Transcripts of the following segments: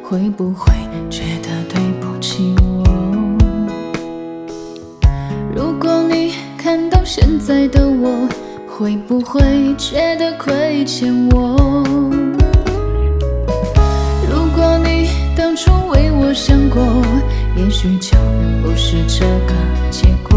会不会觉得对不起我？如果你看到现在的我，会不会觉得亏欠我？如果你当初为我想过，也许就不是这个结果。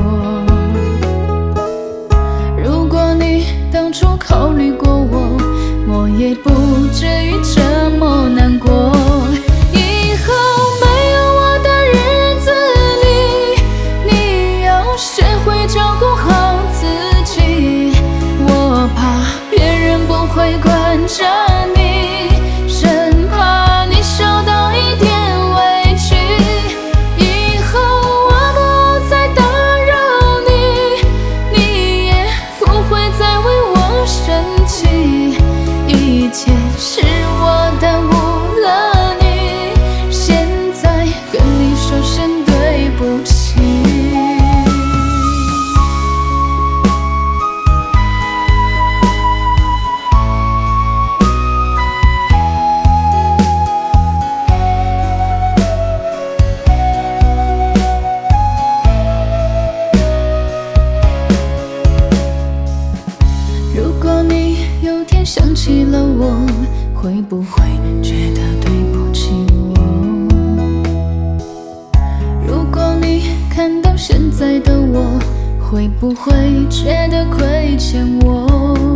如果你当初考虑过我，我也不至于这么难过。以后没有我的日子里，你要学会照顾好自己。我怕别人不会惯着你，生怕你受到一点委屈。以后我不再打扰你，你也不会再为我生气。以前是我耽误了你，现在跟你说声对不起。如果你有天想起了我，会不会觉得对不起我？如果你看到现在的我，会不会觉得亏欠我？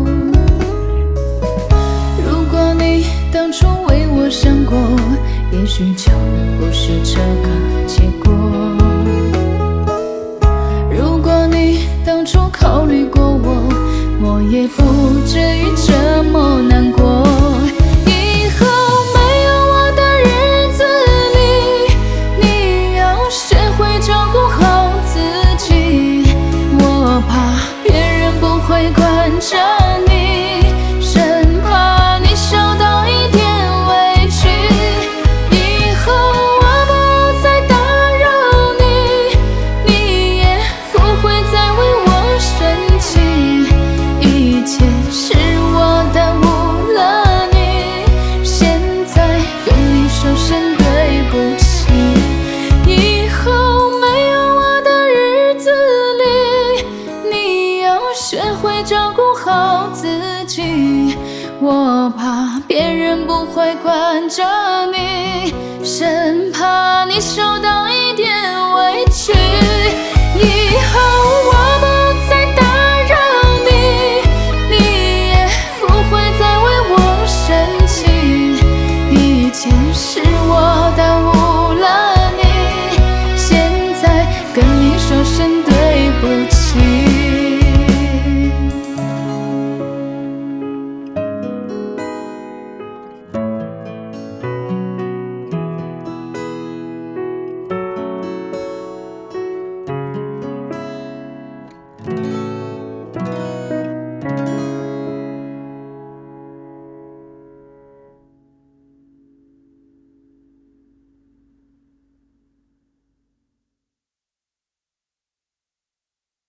如果你当初为我想过，也许就不是这个结果。如果你当初考虑过我，我也不至于这么难过。以后没有我的日子里，你要学会照顾好自己。我怕别人不会惯着你，生怕你受到一点委屈。以后我不再打扰你，你也不会再为我生气。以前是我耽误了你，现在跟你说声对不起。以后没有我的日子里，你要学会照顾好自己。我怕别人不会惯着你，生怕你受到一点委